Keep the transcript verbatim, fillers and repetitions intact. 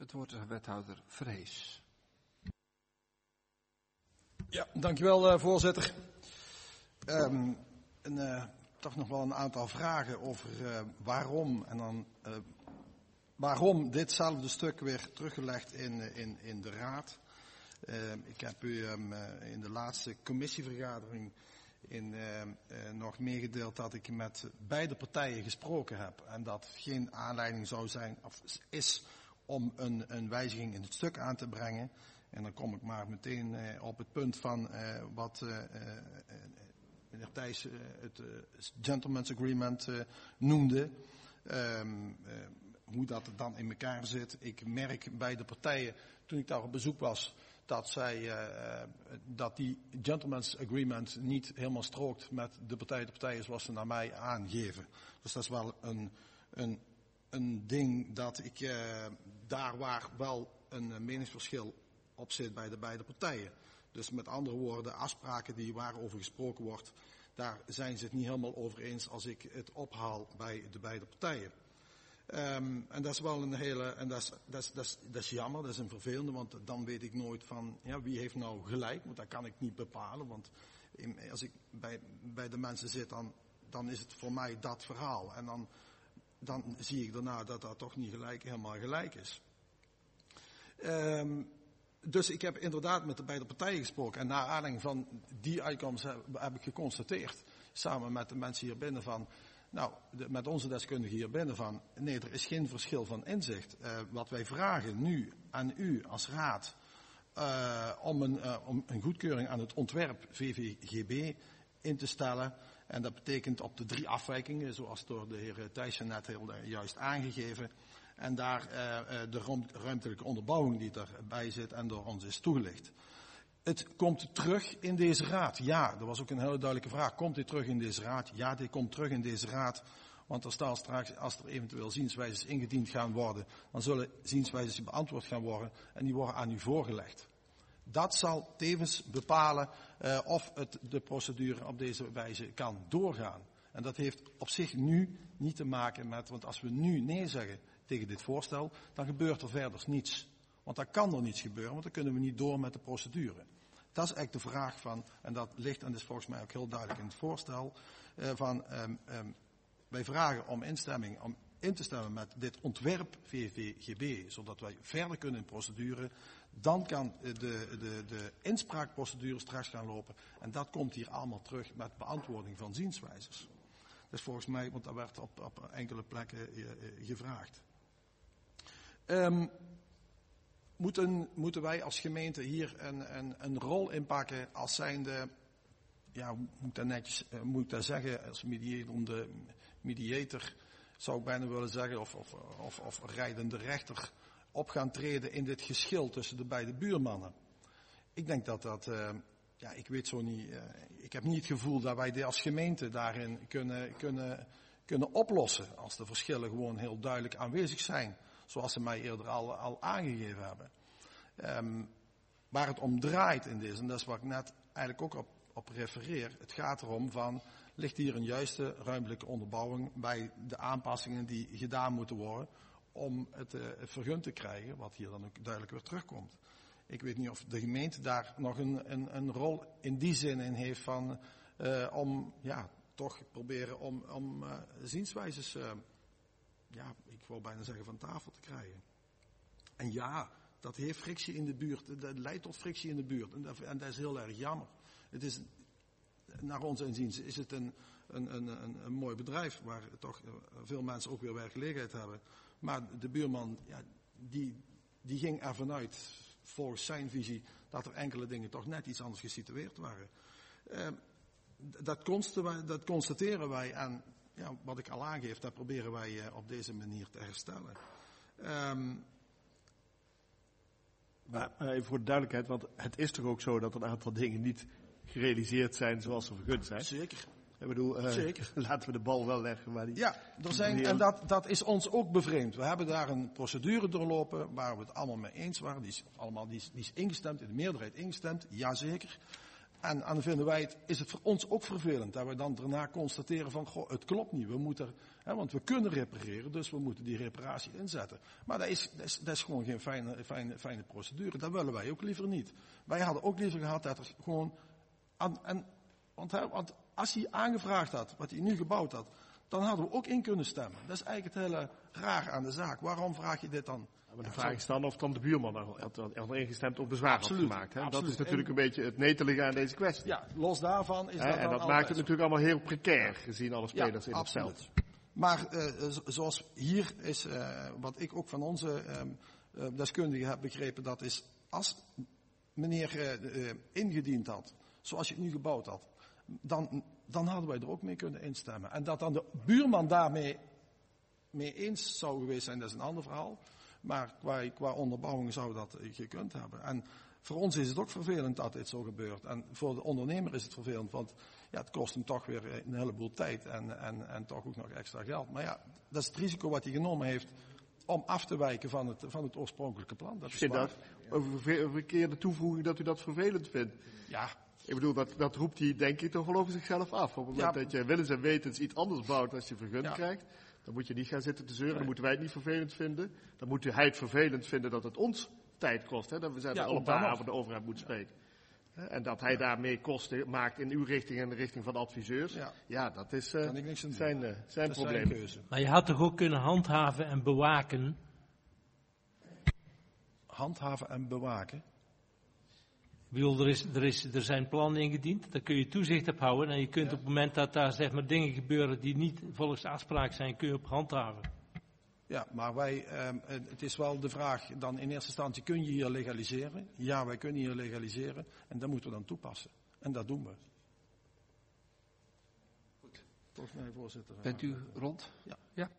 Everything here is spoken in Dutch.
Het woord is aan wethouder Vrees. Ja, dankjewel uh, voorzitter. Um, en, uh, toch nog wel een aantal vragen over uh, waarom en dan uh, waarom ditzelfde stuk weer teruggelegd in, in, in de raad. Uh, ik heb u um, uh, in de laatste commissievergadering in, uh, uh, nog meegedeeld dat ik met beide partijen gesproken heb en dat geen aanleiding zou zijn of is om een, een wijziging in het stuk aan te brengen. En dan kom ik maar meteen uh, op het punt van uh, wat uh, uh, meneer Thijs uh, het uh, Gentleman's Agreement uh, noemde. Um, uh, hoe dat dan in elkaar zit. Ik merk bij de partijen, toen ik daar op bezoek was, dat zij uh, dat die Gentleman's Agreement niet helemaal strookt met de partij, de partijen zoals ze naar mij aangeven. Dus dat is wel een, een, een ding dat ik uh, daar waar wel een meningsverschil op zit bij de beide partijen. Dus met andere woorden, afspraken die waarover gesproken wordt, daar zijn ze het niet helemaal over eens als ik het ophaal bij de beide partijen. Um, en dat is wel een hele, en dat is, dat is, dat is, dat is jammer, dat is een vervelende, want dan weet ik nooit van, ja, wie heeft nou gelijk, want dat kan ik niet bepalen, want in, als ik bij, bij de mensen zit, dan, dan is het voor mij dat verhaal. En dan, dan zie ik daarna dat dat toch niet gelijk, helemaal gelijk is. Um, Dus ik heb inderdaad met de beide partijen gesproken. En naar aanleiding van die uitkomst heb, heb ik geconstateerd, samen met de mensen hier binnen van, nou, de, met onze deskundigen hier binnen van, nee, er is geen verschil van inzicht. Uh, wat wij vragen nu aan u als raad, uh, om, een, uh, om een goedkeuring aan het ontwerp V V G B in te stellen. En dat betekent op de drie afwijkingen, zoals door de heer Thijssen net heel juist aangegeven. En daar uh, de ruimtelijke onderbouwing die erbij zit en door ons is toegelicht. Het komt terug in deze raad. Ja, dat was ook een hele duidelijke vraag. Komt dit terug in deze raad? Ja, dit komt terug in deze raad. Want er staat straks, als er eventueel zienswijzes ingediend gaan worden, dan zullen zienswijzes beantwoord gaan worden en die worden aan u voorgelegd. Dat zal tevens bepalen uh, of het, de procedure op deze wijze kan doorgaan. En dat heeft op zich nu niet te maken met, want als we nu nee zeggen tegen dit voorstel, dan gebeurt er verder niets. Want dan kan er niets gebeuren, want dan kunnen we niet door met de procedure. Dat is eigenlijk de vraag van, en dat ligt, en dat is volgens mij ook heel duidelijk in het voorstel, uh, van um, um, wij vragen om instemming, om in te stemmen met dit ontwerp V V G B, zodat wij verder kunnen in procedure. Dan kan de, de, de inspraakprocedure straks gaan lopen. En dat komt hier allemaal terug met beantwoording van zienswijzers. Dat is volgens mij, want dat werd op, op enkele plekken uh, uh, gevraagd. Um, moeten, moeten wij als gemeente hier een, een, een rol inpakken als zijnde, ja, hoe moet ik dat netjes, uh, moet ik dat zeggen, als mediator, mediator zou ik bijna willen zeggen, of, of, of, of rijdende rechter op gaan treden in dit geschil tussen de beide buurmannen. Ik denk dat dat, uh, ja, ik weet zo niet, uh, ik heb niet het gevoel dat wij als gemeente daarin kunnen, kunnen, kunnen oplossen als de verschillen gewoon heel duidelijk aanwezig zijn. Zoals ze mij eerder al, al aangegeven hebben. Um, waar het om draait in deze, en dat is wat ik net eigenlijk ook op, op refereer. Het gaat erom van, ligt hier een juiste ruimtelijke onderbouwing bij de aanpassingen die gedaan moeten worden om het uh, vergund te krijgen, wat hier dan ook duidelijk weer terugkomt. Ik weet niet of de gemeente daar nog een, een, een rol in die zin in heeft van, uh, om, ja, toch proberen om, om uh, zienswijzes, uh, ja, ik wil bijna zeggen van tafel te krijgen. En ja, dat heeft frictie in de buurt, dat leidt tot frictie in de buurt. En dat, en dat is heel erg jammer. Het is, naar ons inziens is het een, een, een, een, een mooi bedrijf waar toch veel mensen ook weer werkgelegenheid hebben. Maar de buurman, ja, die, die ging ervan uit, volgens zijn visie, dat er enkele dingen toch net iets anders gesitueerd waren. Uh, dat, constateren wij, dat constateren wij en ja, wat ik al aangeef, dat proberen wij uh, op deze manier te herstellen. Um, Maar even voor de duidelijkheid, want het is toch ook zo dat een aantal dingen niet gerealiseerd zijn zoals ze vergund zijn? Zeker. Ik bedoel, uh, Zeker. Laten we de bal wel leggen waar die... Ja, er zijn, en dat, dat is ons ook bevreemd. We hebben daar een procedure doorlopen waar we het allemaal mee eens waren. Die is, allemaal, die is, die is ingestemd, in de meerderheid ingestemd, jazeker. En, en dan vinden wij het, is het voor ons ook vervelend dat we dan daarna constateren van, goh, het klopt niet. We moeten, hè, want we kunnen repareren, dus we moeten die reparatie inzetten. Maar dat is, dat is, dat is gewoon geen fijne, fijne, fijne procedure. Dat willen wij ook liever niet. Wij hadden ook liever gehad dat er gewoon, aan, en, want, hè, want als hij aangevraagd had, wat hij nu gebouwd had, dan hadden we ook in kunnen stemmen. Dat is eigenlijk het hele raar aan de zaak. Waarom vraag je dit dan? Maar de vraag is dan of dan de buurman had, had, had ingestemd of bezwaar had gemaakt. Hè? Dat is natuurlijk een beetje het netelige aan deze kwestie. Ja, los daarvan is Hè? dat En dan dat altijd maakt het natuurlijk allemaal heel precair, gezien alle spelers ja, in absoluut. het veld. Maar uh, zoals hier is, uh, wat ik ook van onze um, uh, deskundigen heb begrepen, dat is als meneer uh, uh, ingediend had, zoals je het nu gebouwd had, dan, dan hadden wij er ook mee kunnen instemmen. En dat dan de buurman daarmee mee eens zou geweest zijn, dat is een ander verhaal. Maar qua, qua onderbouwing zou dat gekund hebben. En voor ons is het ook vervelend dat dit zo gebeurt. En voor de ondernemer is het vervelend, want ja, het kost hem toch weer een heleboel tijd en, en, en toch ook nog extra geld. Maar ja, dat is het risico wat hij genomen heeft om af te wijken van het, van het oorspronkelijke plan. Dat Ik is vind waar. dat, over een keer de toevoeging dat u dat vervelend vindt. Ja, Ik bedoel, dat, dat roept hij denk ik toch wel over zichzelf af. Op het moment Ja. dat je willens en wetens iets anders bouwt als je vergund Ja. krijgt, dan moet je niet gaan zitten te zeuren. Nee. Dan moeten wij het niet vervelend vinden. Dan moet hij het vervelend vinden dat het ons tijd kost. Hè? Dat we zijn Ja, er alle ook paar dan nog. avonden over hebben moeten spreken. Hè? En dat hij daarmee kosten maakt in uw richting en de richting van de adviseurs. Ja, Ja. dat is eh, kan ik niks aan doen. zijn, uh, zijn Dat is probleem. zijn keuze. Maar je had toch ook kunnen handhaven en bewaken? Handhaven en bewaken. Ik bedoel, er, is, er, is, er zijn plannen ingediend, daar kun je toezicht op houden. En je kunt Ja. op het moment dat daar zeg maar, dingen gebeuren die niet volgens de afspraak zijn, kun je op handhaven. Ja, maar wij, um, het is wel de vraag, dan in eerste instantie, kun je hier legaliseren? Ja, wij kunnen hier legaliseren en dat moeten we dan toepassen. En dat doen we. Goed. Volgens mij, voorzitter. Bent u rond? Ja. Ja.